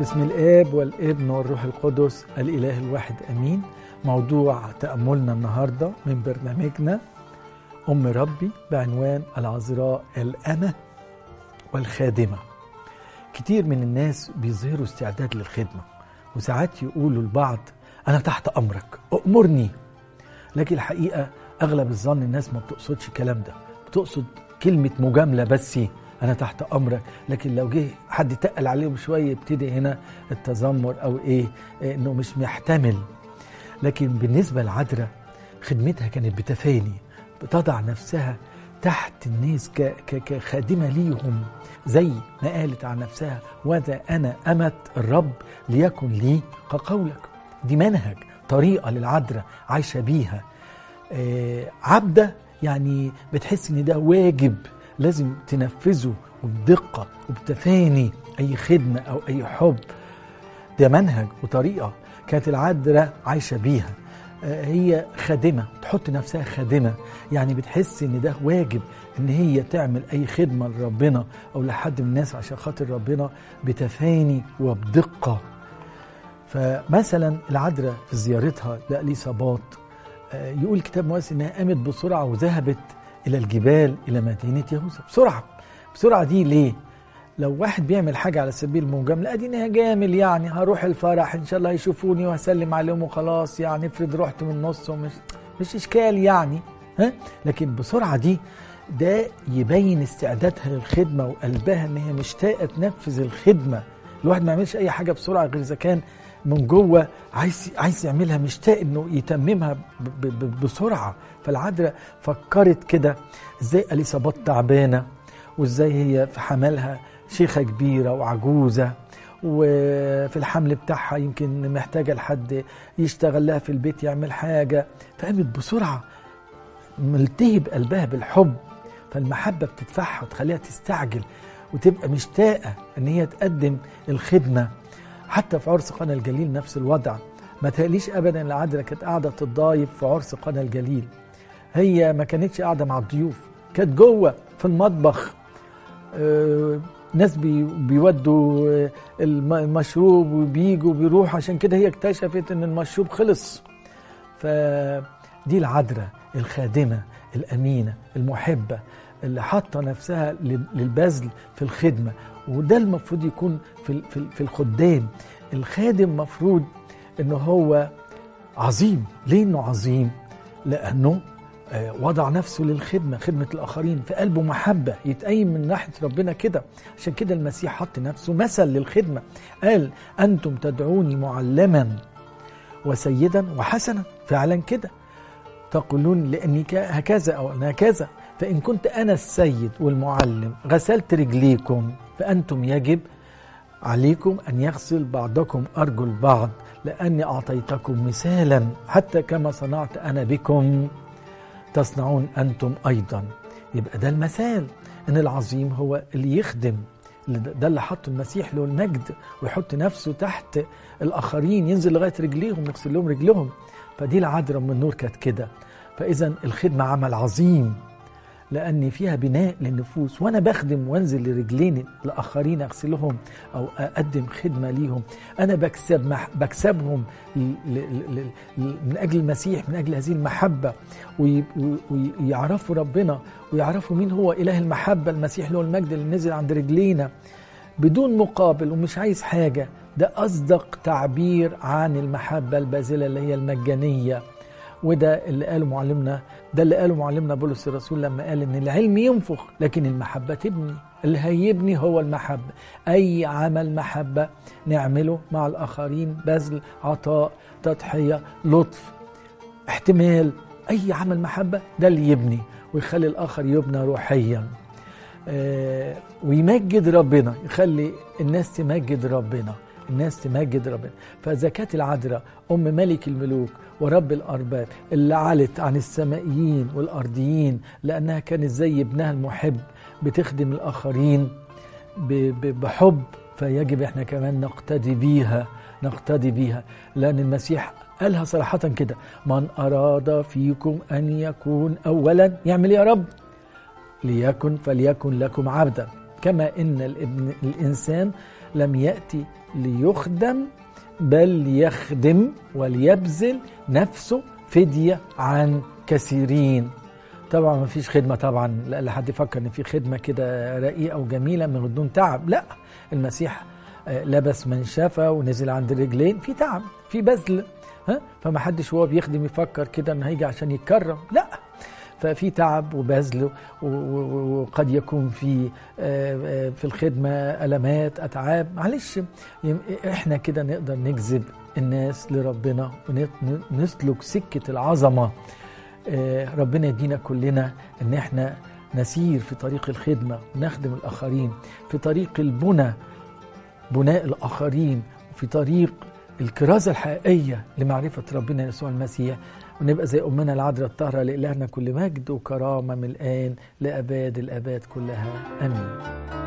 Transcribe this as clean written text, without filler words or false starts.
باسم الآب والابن والروح القدس الإله الواحد أمين. موضوع تأملنا النهاردة من برنامجنا أم ربي بعنوان العذراء الأمة والخادمة. كتير من الناس بيظهروا استعداد للخدمة، وساعات يقولوا البعض أنا تحت أمرك أأمرني، لكن الحقيقة أغلب الظن الناس ما بتقصدش الكلام ده، بتقصد كلمة مجاملة بس، أنا تحت أمرك. لكن لو جه حد تقل عليهم شوية يبتدي هنا التذمر أو إنه مش محتمل. لكن بالنسبة للعذراء خدمتها كانت بتفاني، بتضع نفسها تحت الناس كخادمة ليهم، زي ما قالت عن نفسها وذا أنا أمة الرب ليكن لي كقولك. دي منهج، طريقة للعذراء عايشة بيها. عبدة يعني بتحس إن ده واجب لازم تنفذه وبدقة وبتفاني، أي خدمة أو أي حب. ده منهج وطريقة كانت العذراء عايشة بيها. هي خادمة، تحط نفسها خادمة، يعني بتحس إن ده واجب إن هي تعمل أي خدمة لربنا أو لحد من الناس عشان خاطر ربنا بتفاني وبدقة. فمثلا العذراء في زيارتها لإليصابات يقول الكتاب المقدس إنها قامت بسرعة وذهبت إلى الجبال إلى مدينة يهوذا. بسرعة دي ليه؟ لو واحد بيعمل حاجة على سبيل المجاملة، أديني هجامل يعني، هروح الفرح إن شاء الله يشوفوني وهسلم عليهم وخلاص، يعني افرض رحت من النص مش إشكال يعني. لكن بسرعة دي ده يبين استعدادها للخدمة وقلبها إن هي مشتاقة تنفذ الخدمة. الواحد ما يعملش أي حاجة بسرعة غير إذا كان من جوه عايز يعملها، مشتاق إنه يتممها بسرعة. فالعذراء فكرت كده إزاي إليصابات تعبانة، وإزاي هي في حملها شيخة كبيرة وعجوزة، وفي الحمل بتاعها يمكن محتاجة لحد يشتغل لها في البيت يعمل حاجة، فقامت بسرعة ملتهب قلبها بالحب. فالمحبة بتدفعها وتخليها تستعجل وتبقى مشتاقة ان هي تقدم الخدمة. حتى في عرس قنا الجليل نفس الوضع. ما تقليش ابدا العذراء كانت قاعدة تتضايف في عرس قنا الجليل، هي ما كانتش قاعدة مع الضيوف، كانت جوه في المطبخ. ناس بيودوا المشروب وبيجوا بيروحوا، عشان كده هي اكتشفت ان المشروب خلص. فدي العذراء الخادمة الأمينة المحبة اللي حاطة نفسها للبذل في الخدمة. وده المفروض يكون في الخدام. الخادم مفروض انه هو عظيم. ليه انه عظيم؟ لأنه وضع نفسه للخدمة، خدمة الآخرين، في قلبه محبة، يتقيم من ناحية ربنا كده. عشان كده المسيح حط نفسه مثل للخدمة، قال أنتم تدعوني معلما وسيدا وحسنا، فعلا كده تقولون لأني هكذا أو أنا هكذا. فإن كنت أنا السيد والمعلم غسلت رجليكم، فأنتم يجب عليكم أن يغسل بعضكم أرجل بعض، لأني أعطيتكم مثالا حتى كما صنعت أنا بكم تصنعون أنتم أيضا. يبقى ده المثال، إن العظيم هو اللي يخدم. ده اللي حطه المسيح له المجد، ويحط نفسه تحت الآخرين، ينزل لغاية رجليهم يغسل لهم رجلهم. فدي العذراء من النور كانت كده. فإذا الخدمة عمل عظيم، لأن فيها بناء للنفوس، وأنا بخدم وانزل لرجلين الآخرين أغسلهم أو أقدم خدمة ليهم، أنا بكسبهم من أجل المسيح، من أجل هذه المحبة، ويعرفوا ربنا ويعرفوا مين هو إله المحبة، المسيح له المجد اللي نزل عند رجلينا بدون مقابل ومش عايز حاجة. ده أصدق تعبير عن المحبة الباذلة اللي هي المجانية. وده اللي قاله معلمنا بولس الرسول لما قال ان العلم ينفخ لكن المحبة تبني. اللي هيبني هو المحبة. اي عمل محبة نعمله مع الاخرين، بذل، عطاء، تضحية، لطف، احتمال، اي عمل محبة ده اللي يبني ويخلي الاخر يبنى روحيا ويمجد ربنا، يخلي الناس تمجد ربنا. فزكاة العذراء أم ملك الملوك ورب الأرباب اللي علت عن السمائيين والأرضيين، لأنها كانت زي ابنها المحب بتخدم الآخرين بحب، فيجب احنا كمان نقتدي بيها. لأن المسيح قالها صراحة كده: من أراد فيكم أن يكون أولا يعمل يا رب ليكن فليكن لكم عبدا. كما إن الإنسان لم يأتي ليخدم بل يخدم وليبذل نفسه فدية عن كثيرين. طبعا ما فيش خدمة طبعا لا حد يفكر ان في خدمة كده رقيقة وجميلة من دون تعب، لا، المسيح لبس منشفة ونزل عند الرجلين، في تعب، في بذل، فما حدش وهو بيخدم يفكر كده انه هيجي عشان يتكرم، لا، ففي تعب وبذل، وقد يكون في الخدمة ألمات أتعاب. معلش احنا كده نقدر نجذب الناس لربنا ونسلك سكة العظمة. ربنا يدينا كلنا ان احنا نسير في طريق الخدمة ونخدم الآخرين، في طريق بناء الآخرين، وفي طريق الكرازة الحقيقية لمعرفة ربنا يسوع المسيح، ونبقى زي أمنا العذراء الطاهرة لإلهنا كل مجد وكرامة من الآن لأباد الآباد كلها، آمين.